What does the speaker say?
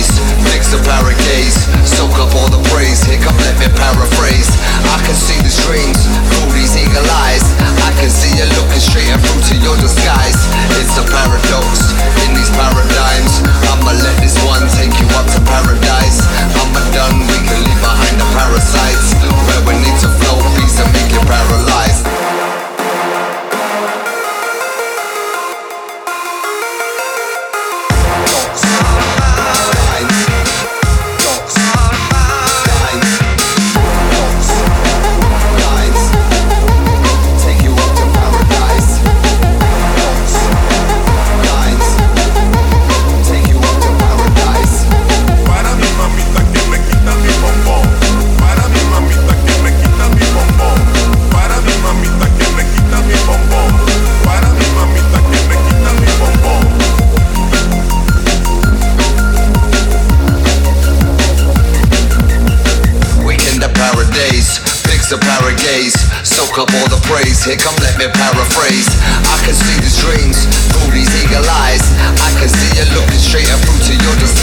days, fix the paragaze, soak up all the praise. Here come, let me paraphrase. I can see these dreams through these eagle eyes. I can see you looking straight and through to your disguise. It's a paradox in these paradigms. I'ma let this one take you up to paradise. I'ma done, we can leave behind the parasites. Where we need to flow peace and make it paralyzed. Fix the paragaze, soak up all the praise. Here come, let me paraphrase. I can see these dreams through these eagle eyes. I can see you looking straight and through to your desire.